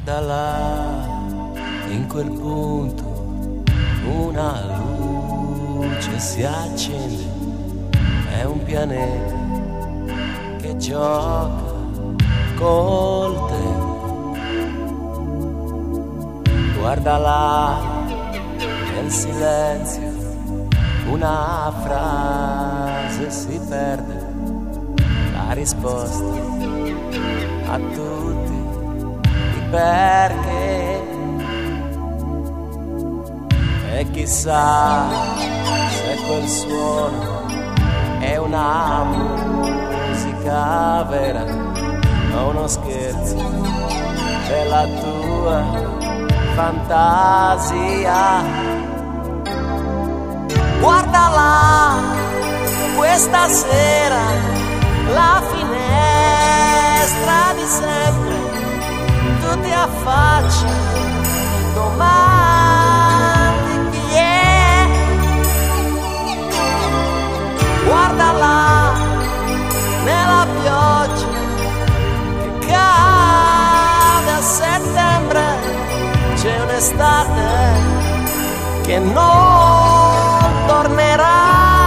Guarda là, in quel punto una luce si accende, è un pianeta che gioca col tempo. Guarda là, nel silenzio, una frase si perde, la risposta a tutti i perché. E chissà se quel suono è una musica vera o uno scherzo della tua fantasia. Guarda là, questa sera la finestra di sempre, tu ti affacci, domandi chi è. Guarda là, nella pioggia che cade a settembre, c'è un'estate che non tornerà.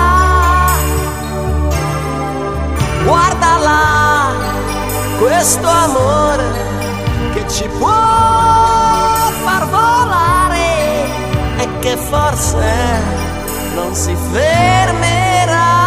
Guarda là, questo amore che ci può far volare e che forse non si fermerà.